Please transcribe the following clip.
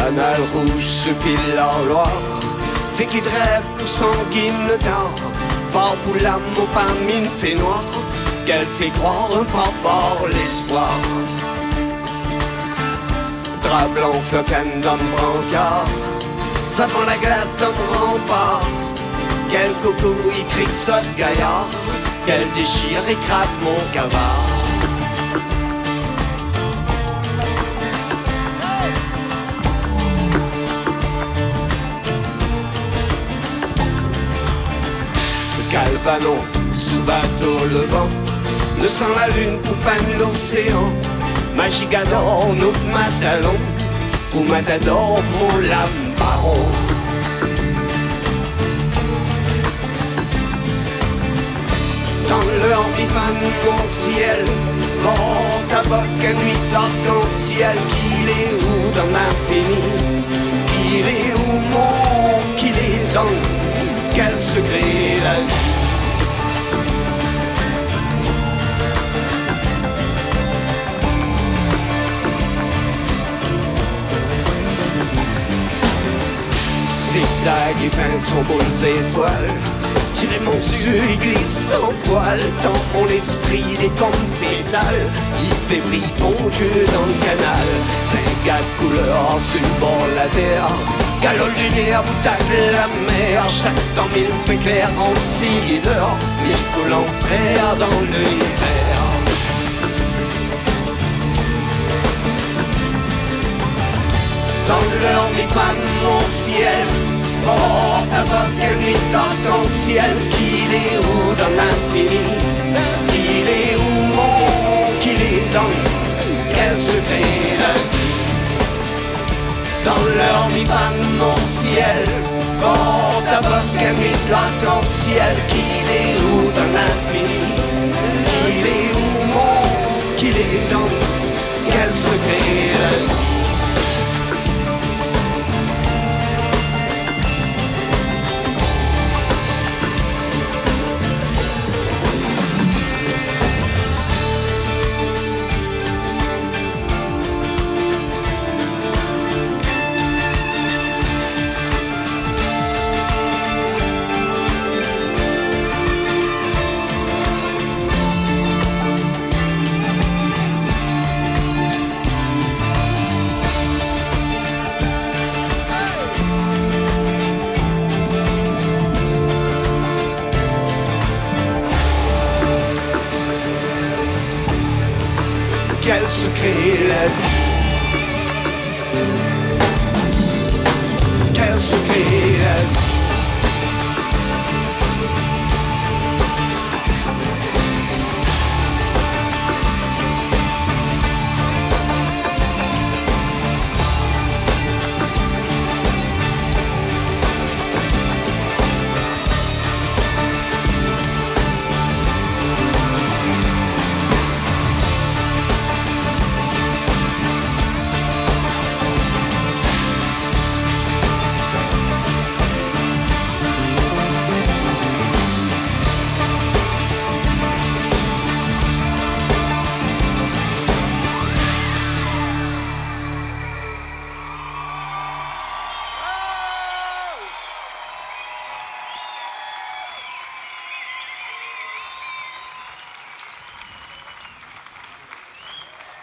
canal rouge se file la Loire. C'est qui rêve pour sanguine tard. Fort pour l'amour parmi une fée noire. Qu'elle fait croire un fort fort l'espoir. Drap blanc flocane dans le brancard. Ça fend la glace dans le rempart. Quel coco y crie de ça de gaillard. Qu'elle déchire et craque mon cavard. Calvanon, ce bateau le vent, ne sent la lune pour peindre l'océan. Magigador, notre matalon, ou matador, mon lame baron. Dans leur bifane, mon ciel, mort tabac à nuit d'arc-en-ciel. Qu'il est où dans l'infini? Qu'il est où mon, qu'il est dans quel secret la vie? Zigzag et feinte son beaux étoiles. Tirez mon cieux et glisse sans voile. Dans mon esprit des comptes pétales. Il fait briller mon Dieu dans le canal. C'est gars de couleur sur le bord de la terre. Galop lunaire, boutage de la mer. Chaque temps mille fait clair en 6 heures. Mille collants frères dans l'univers. Dans leur mi-femme, mon ciel. Oh, tabac et nuit d'arc-en-ciel. Qu'il est où dans l'infini? Qu'il est où mon, qu'il est dans quel secret la vie? Dans leur mi-femme, mon ciel. Oh, tabac et nuit d'arc-en-ciel. Qu'il est où dans l'infini? Qu'il est où mon, qu'il est dans quel secret la vie? Quel secret la vie?